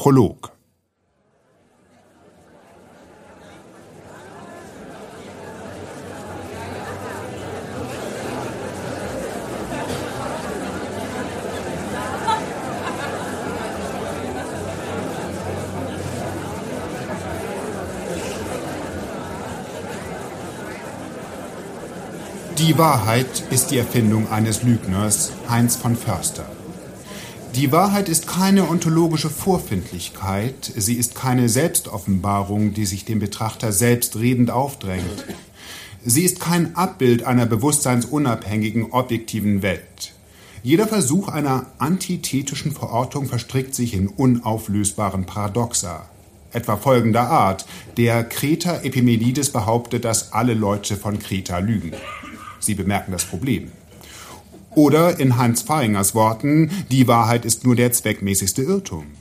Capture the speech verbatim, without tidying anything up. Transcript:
Prolog. Die Wahrheit ist die Erfindung eines Lügners, Heinz von Förster. Die Wahrheit ist keine ontologische Vorfindlichkeit, sie ist keine Selbstoffenbarung, die sich dem Betrachter selbstredend aufdrängt. Sie ist kein Abbild einer bewusstseinsunabhängigen, objektiven Welt. Jeder Versuch einer antithetischen Verortung verstrickt sich in unauflösbaren Paradoxa. Etwa folgender Art: Der Kreter Epimenides behauptet, dass alle Leute von Kreta lügen. Sie bemerken das Problem. Oder in Hans Fahingers Worten, die Wahrheit ist nur der zweckmäßigste Irrtum.